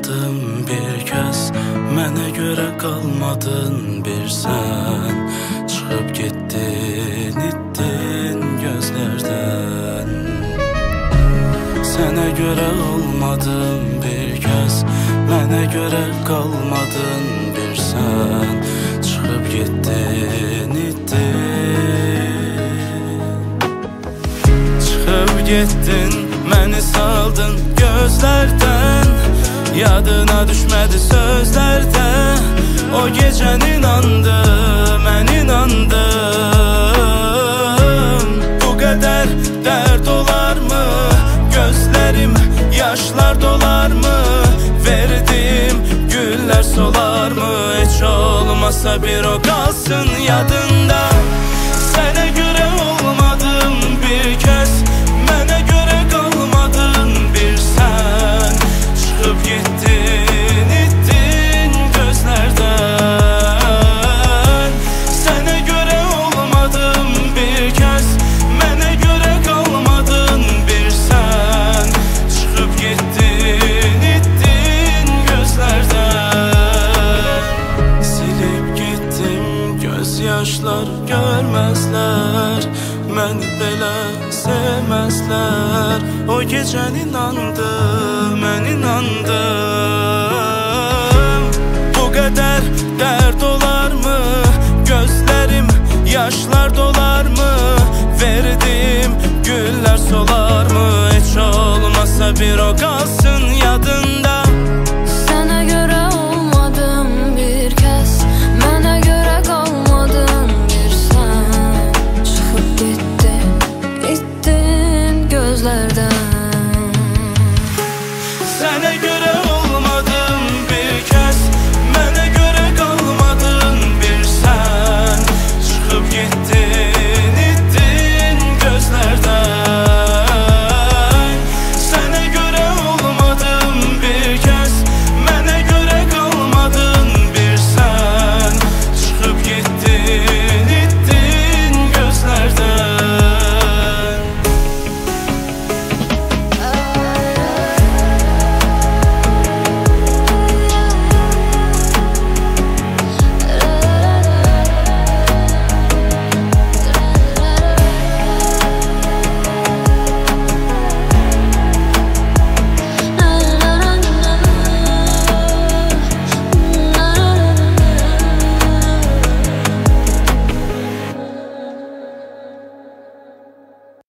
olmadım bir kəs, mənə görə qalmadın bir sən. Çıxıb getdin, itdin gözlərdən. Sənə görə olmadım bir kəs, mənə görə qalmadın bir sən. Çıxıb getdin, itdin. Çıxıb getdin, məni saldın gözlərdən. Yadına düşmədi sözlərdə. O gecən inandım, mən inandım. Bu qədər dərd olarmı? Gözlərim yaşlar dolarmı? Verdim güllər solarmı? Heç olmasa bir o qalsın yadında. Sənə görə olmadım bir kəs, mənə görə qalmadın bir sən. Çıxıb getdin, itdin gözlərdən. Sənə görə olmadım bir kəs, mənə görə qalmadın bir sən. Çıxıb getdin, itdin gözlərdən. Silib getdim, göz yaşlar görməzlər. Məni belə sevməzlər. O gecən inandım, mən inandım. Bu qədər dərd olarmı? Gözlərim yaşlar dolarmı? Verdim güllər solarmı? Heç olmasa bir o qalsın yadında. Sənə görə olmadım bir kəs, mənə görə qalmadın bir sən. Çıxıb getdin, itdin gözlərdən. Sənə görə